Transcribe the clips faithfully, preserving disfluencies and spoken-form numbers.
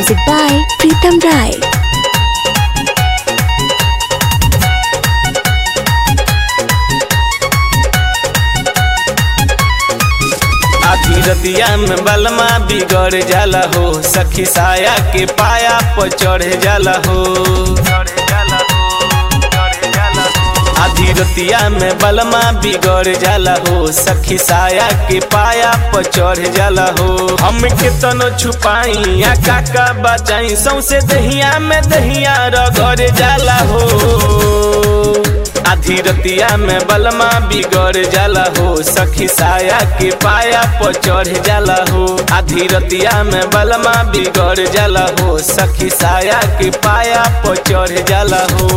Music by Pritam Rai. आधी रतिया में बलमा बिगड़ जाला हो, सखी साया के पाया पर चढ़ जाला हो। आधी रतिया में बलमा बिगड़ जाला हो, सखी साया के पाया पर चढ़ जाला हो। हम के तनो छुपाई या काका बचाई, सौसे दहिया में दहिया रगड़ जाला हो। आधी रतिया में बलमा बिगड़ जाला हो, सखी साया के पाया पर चढ़ जाला हो। आधी रतिया में बलमा बिगड़ जाला हो, सखी साया के पाया पर चढ़ जाला हो।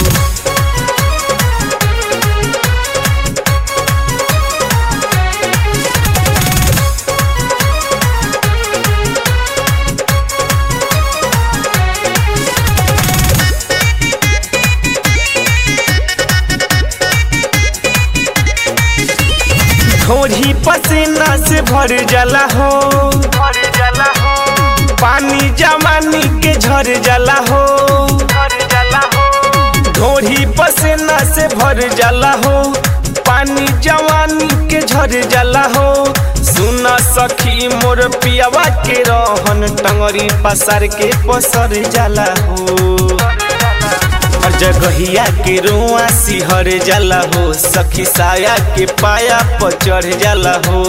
ढोरी पसीना से भर जाला हो, भर जाला हो। पानी जमानी के झर जाला हो, भर जाला हो। ढोरी पसीना से भर जाला हो, पानी जवानी के झर जाला हो। सुना सखी मोर पियावा के रहन, टंगरी पसार के पसर जाला हो। जगहिया के रुआ सिहर जाला हो, सखी साया के पाया पर चढ़ जाला हो।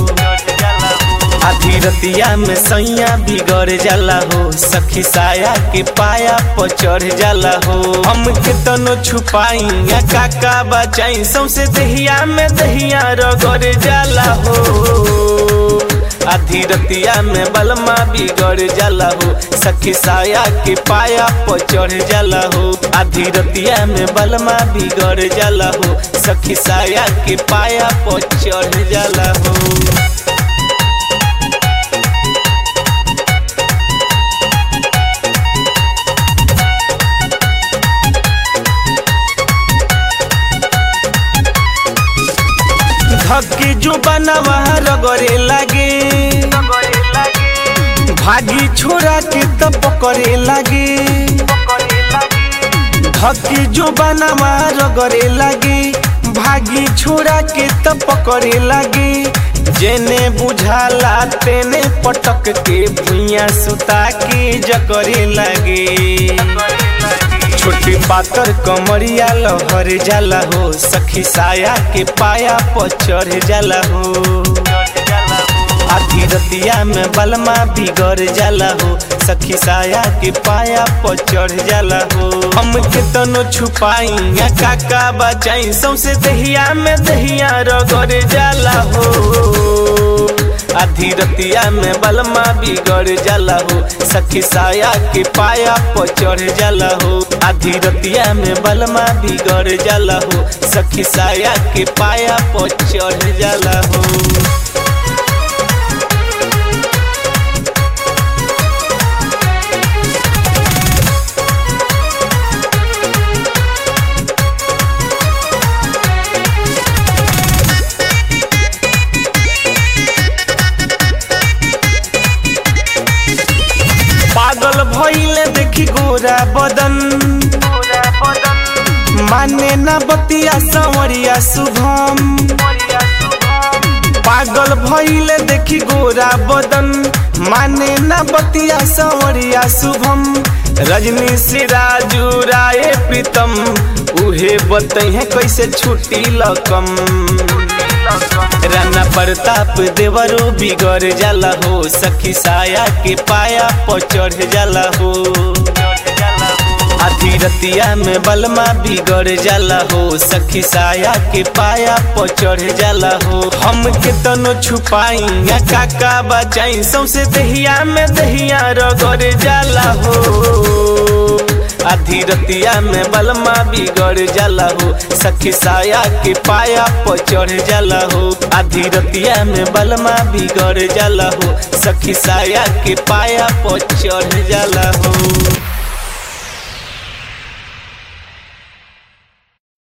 आधी रतिया में सैया बिगड़ जाला हो, सखी साया के पाया पर चढ़ जाला हो। हम के तनो छुपाई या काका बचाई, सौसे दहिया में दहिया रगड़ जाला हो। आधी रतिया में बलमा बिगड़ जाला हो, सखी साया के पाया पर चढ़ जाला हो। आधी रतिया में बलमा बिगड़ जाला हो, सखी साया के पाया पर चढ़ जाला हो। धक्की जो बनवा रगड़े लागे, भागी छोरा के तो पकड़े लागे। धक्की जो बनवा रगड़े लागे, भागी छोरा के तो पकड़े लागे। जेने बुझाला तेने पटक के भुइया सुता के जकरे लागे। छोटी पातर कमरिया लहर जाला हो, सखी साया के पाया पर चढ़ जाला हो। आधी रतिया में बलमा बिगड़ जाला हो, सखी साया के पाया पर चढ़ जाला हो। हम के तनो छुपाई या काका बचाई, सौसे दहिया में दहिया रगड़ जाला हो। आधी रतिया में बलमा बिगड़ जाला हो, सखी साया के पाया पर चढ़ जाला हो। आधी रतिया में बलमा बिगड़ जाला हो, सखी साया के पाया पर चढ़ जाला हो। पागल भइले देखी गोरा बदन, माने ना बतिया संवरिया शुभम। पागल भइले देखी गोरा बदन, माने ना बतिया संवरिया शुभम। रजनी से राजू राय प्रीतम, उहे बतैहे कैसे छुट्टी लकम। राना प्रताप देवरो बिगड़ जाला हो, सखी साया के पाया पर चढ़ जाला हो। आधी रतिया में बलमा बिगड़ जाला हो, सखी साया के पाया पर चढ़ जाला हो। हम के तनो छुपाई या काका बचाई, सौसे दहिया में दहिया रगड़ जाला हो। आधी रतिया में बलमा बिगड़ जाला हो, सखी साया के पाया पर चढ़ जाला हो। आधी रतिया में बलमा बिगड़ जाला हो, सखी साया के पाया पर चढ़ जाला हो।